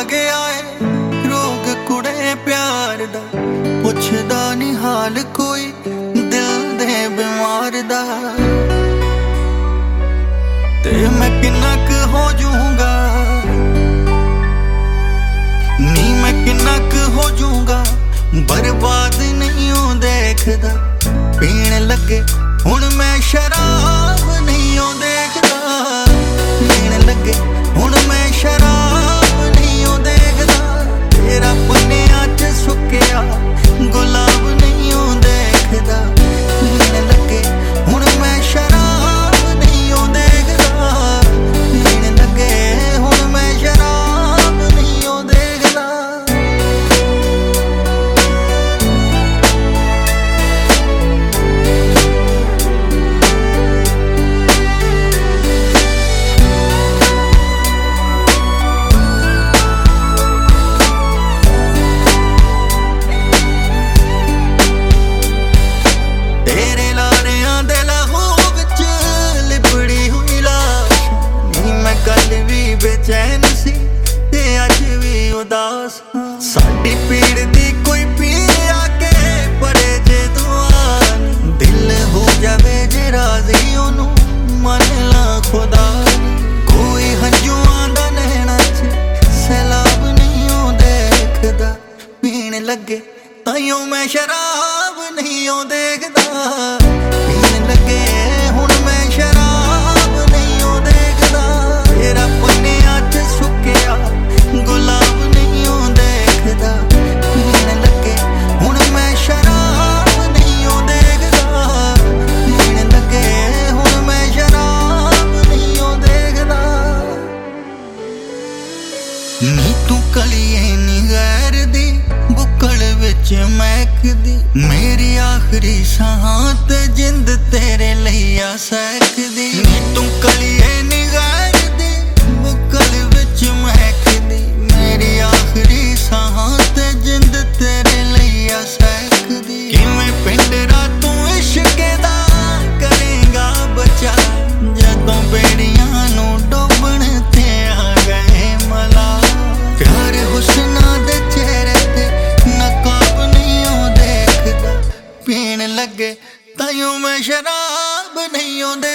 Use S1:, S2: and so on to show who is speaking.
S1: गया है रोग कुड़े प्यार दा, पुछदा नी हाल कोई दिल दे बीमार दा। ते मैं किन्ना क हो जाऊंगा नी, मैं किन्ना क हो जाऊंगा बर्बाद नहीं हो देखदा। पीण लगे हुण मैं शराब नहीं हो देखदा, पीण लगे हुण मैं शराब नहीं हो देखदा। तेरा पन्नियां च सुक्किया गुलाब नहीं हो देखदा, पीण लगे हुण मैं शराब नहीं हो देखदा, पीण लगे हुण मैं शराब नहीं हो देखदा। बेचैन सी ते अज भी उदास, साडी पीड़ दी कोई पीर आके पड़े जे दुआ। दिल हो जावे जे राजी ओनू मन ला खुदा। कोई हंजुआं दा नैना च सैलाब नहीं हो देखदा, पीण लगे ताइयों मैं शराब नहीं हो देखदा, पीण लगे हुण मैं शराब नहीं हो देखदा। तेरा पन्नियां च सुक्किया गुलाब नहीं हो देखदा, पीण लगे हुण मैं शराब नहीं हो देखदा, पीण लगे हुण मैं शराब नहीं हो देखदा। नी तू कलिए नी गैर दी बुक्कल विच महकदी, मेरी आखिरी साहां ते जिंद तेरे लईया सैकदी। नी तू कलिए नी गैर महकदी, मेरी आखिरी साहां ते जिंद तेरे लईया सैकदी। किवें पिंडरा तू इश्के दा करेगा बचा, जदों बेड़ियां नू डोबण ते आ गए मला। प्यार हुस्ना दे चेहरे ते नकाब नहीं हो देखदा, पीण लगे ताइयों मैं शराब नहीं हो देखदा।